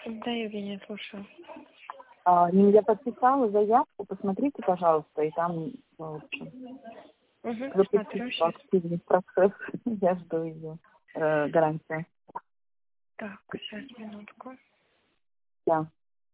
Да, Евгения, слушаю. Я подписала заявку, посмотрите, пожалуйста, и там, в общем, Угу, запустить смотрю сейчас. активный процесс. Я жду ее гарантию. Так, сейчас, минутку. Да.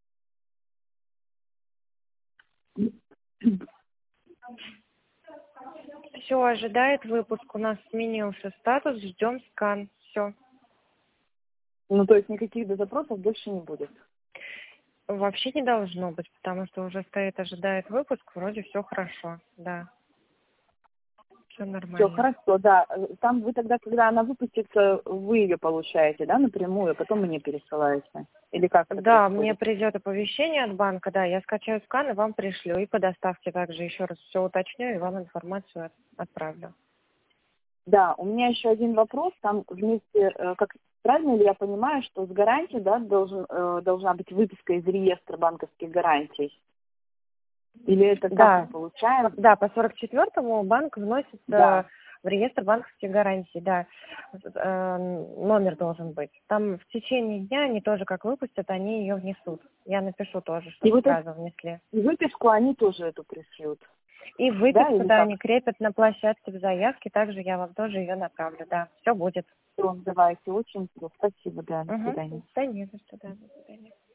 Все, ожидает выпуск. У нас сменился статус, ждем скан. Все. Ну, то есть никаких запросов больше не будет. Вообще не должно быть, потому что уже стоит, ожидает выпуск, вроде все хорошо, да. Все Все нормально. хорошо, да. Там вы тогда, когда она выпустится, вы ее получаете, да, напрямую, а потом мне пересылаете? Или как это Да, мне происходит? придет оповещение от банка, да, я скачаю скан и вам пришлю. И по доставке также еще раз все уточню и вам информацию отправлю. Да, у меня еще один вопрос. Там вместе, как правильно ли я понимаю, что с гарантией, да, должна быть выписка из реестра банковских гарантий? Или это как мы Да, получаем? да, по 44-му банк вносит Да. в реестр банковских гарантий, да, номер должен быть. Там в течение дня они тоже как выпустят, они ее внесут. Я напишу тоже, И чтобы вот эту сразу внесли. выписку они тоже эту пришлют. И Да, выписку, или да, как? они крепят на площадке в заявке, также я вам тоже ее направлю, да, все будет. Все, давайте, очень спасибо, да, до Угу. свидания. Да не за что, да, до свидания.